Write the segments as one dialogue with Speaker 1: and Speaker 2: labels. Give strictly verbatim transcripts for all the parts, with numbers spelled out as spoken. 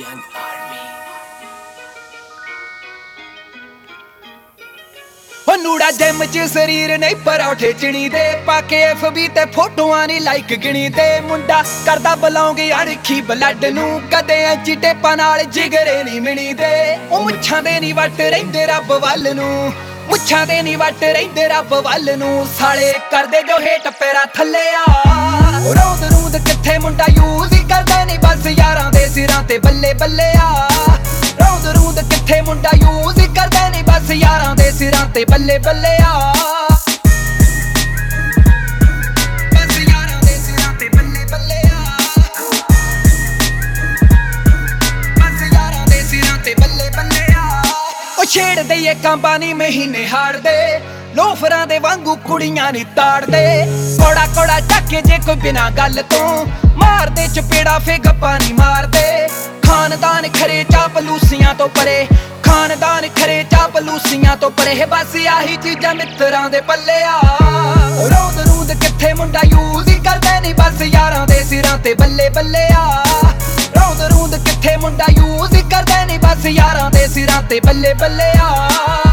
Speaker 1: Young Army।
Speaker 2: ਹੋ ਨੂੜਾ gym ਚ ਸਰੀਰ ਨਹੀਂ ਪਰੌਠੇ ਚਿਣੀ ਦੇ ਪਾ ਕੇ ਐਫ ਬੀ ਤੇ ਫੋਟੋਆਂ ਨਹੀਂ ਲਾਈਕ ਗਿਣੀ ਦੇ ਮੁੰਡਾ ਕਰਦਾ ਬਲੌਂਗ ਅਣਖੀ ਬਲੱਡ ਨੂੰ ਕਦੇ ਐਂਚੀ ਟੇਪਾਂ ਨਾਲ ਜਿਗਰੇ ਨਹੀਂ ਮਿਣੀ ਦੇ ਉਹ ਮੁੱਛਾਂ ਦੇ ਨਹੀਂ ਵੱਟ ਰਹਿੰਦੇ ਰੱਬ ਵੱਲ ਨੂੰ ਮੁੱਛਾਂ ਦੇ ਨਹੀਂ ਵੱਟ ਰਹਿੰਦੇ ਰੱਬ ਵੱਲ ਨੂੰ ਸਾਲੇ ਕਰਦੇ ਜੋ ਹੇਟ ਪੈਰਾਂ ਥੱਲੇ ਆ ਰੋਂਦ ਰੂੰਦ ਕਿੱਥੇ ਮੁੰਡਾ ਯੂਜ਼ ਹੀ ਕਰਦੇ ਨਹੀਂ ਬਸ ਯਾਰਾਂ ਦੇ ਸਿਰਾਂ ਤੇ ਬੱਲੇ ਬੱਲੇ ਆ ਰੋਂਦ ਰੂੰਦ ਕਿੱਥੇ ਮੁੰਡਾ ਯੂਜ਼ ਹੀ ਕਰਦੇ ਨਹੀਂ ਬਸ ਯਾਰਾਂ ਦੇ ਸਿਰਾਂ ਤੇ ਬੱਲੇ ਬੱਲੇ ਆ ਬਸ ਯਾਰਾਂ ਦੇ ਸਿਰਾਂ ਤੇ ਬੱਲੇ ਬੱਲੇ ਆ ਬਸ ਯਾਰਾਂ ਦੇ ਸਿਰਾਂ ਤੇ ਬੱਲੇ ਬੱਲੇ ਆ ਉਹ ਛੇੜਦੇ ਏ ਕਾਂਬਾਂ ਨੀ ਮਹੀਨੇ ਹਾੜਦੇ ਲੋਫਰਾਂ ਦੇ ਵਾਂਗੂ ਕੁੜੀਆਂ ਨੀ ਤਾੜਦੇ ਕੋੜਾ ਕੋੜਾ ਚੱਕੇ ਜੇ ਕੋਈ ਬਿਨਾ ਗੱਲ ਤੋਂ ਮਾਰਦੇ ਚਪੇੜਾ ਫੇ ਗੱਪਾਂ ਨੀ ਮਾਰਦੇ ਖਾਨਦਾਨ ਖਰੇ ਚਾਪਲੂਸੀਆਂ ਤੋਂ ਪਰੇ ਖਾਨਦਾਨ ਖਰੇ ਚਾਪਲੂਸੀਆਂ ਤੋਂ ਪਰੇ ਬਸ ਆਹੀ ਚੀਜ਼ਾਂ ਮਿੱਤਰਾਂ ਦੇ ਪੱਲੇ ਆ ਰੋਂਦ ਰੂੰਦ ਕਿੱਥੇ ਮੁੰਡਾ ਯੂਜ਼ ਹੀ ਕਰਦੇ ਨਹੀਂ ਬਸ ਯਾਰਾਂ ਦੇ ਸਿਰਾਂ ਤੇ ਬੱਲੇ ਬੱਲੇ ਆ ਰੋਂਦ ਰੂੰਦ ਕਿੱਥੇ ਮੁੰਡਾ ਯੂਜ਼ ਹੀ ਕਰਦੇ ਨਹੀਂ ਬਸ ਯਾਰਾਂ ਦੇ ਸਿਰਾਂ ਤੇ ਬੱਲੇ ਬੱਲੇ ਆ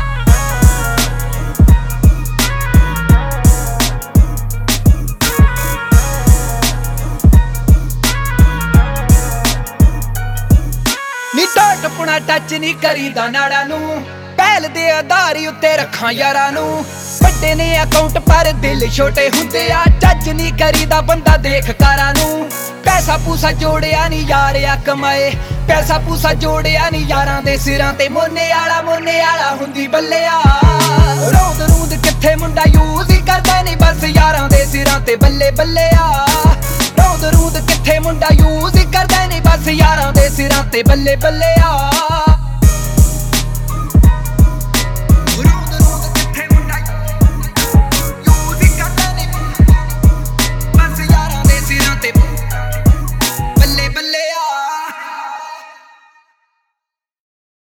Speaker 2: ਨੀ ਟੋਟਪੁਣਾ ਟੱਚ ਨਹੀਂ ਕਰੀਦਾ ਨਾੜਾਂ ਨੂੰ ਪਹਿਲ ਦੇ ਆਧਾਰੀ ਉੱਤੇ ਰੱਖਾਂ ਯਾਰਾਂ ਨੂੰ ਵੱਡੇ ਨੇ ਅਕਾਊਂਟ ਪਰ ਦਿਲ ਛੋਟੇ ਹੁੰਦੇ ਆ ਟੱਚ ਨਹੀਂ ਕਰੀਦਾ ਬੰਦਾ ਦੇਖ ਕਾਰਾਂ ਨੂੰ ਪੈਸਾ ਪੂਸਾ ਜੋੜਿਆ ਨਹੀਂ ਯਾਰ ਆ ਕਮਾਏ ਪੈਸਾ ਪੂਸਾ ਜੋੜਿਆ ਨਹੀਂ ਯਾਰਾਂ ਦੇ ਸਿਰਾਂ ਤੇ ਮੋਨੇ ਆਲਾ ਮੋਨੇ ਆਲਾ ਹੁੰਦੀ ਬੱਲਿਆ ਰੋਂਦ ਰੂੰਦ ਕਿੱਥੇ ਮੁੰਡਾ ਯੂਜ਼ ਹੀ ਕਰਦਾ ਨਹੀਂ ਬਸ ਯਾਰਾਂ ਦੇ ਸਿਰਾਂ ਤੇ ਬੱਲੇ ਬੱਲੇ ਆ ਰੋਂਦ ਰੂੰਦ ਕਿੱਥੇ ਮੁੰਡਾ ਯੂਜ਼ ਹੀ ਕਰਦਾ ਨਹੀਂ ਬਸ ਯਾਰਾਂ ਦੇ ਸਿਰਾਂ ਤੇ ਬੱਲੇ ਬੱਲੇ ਆ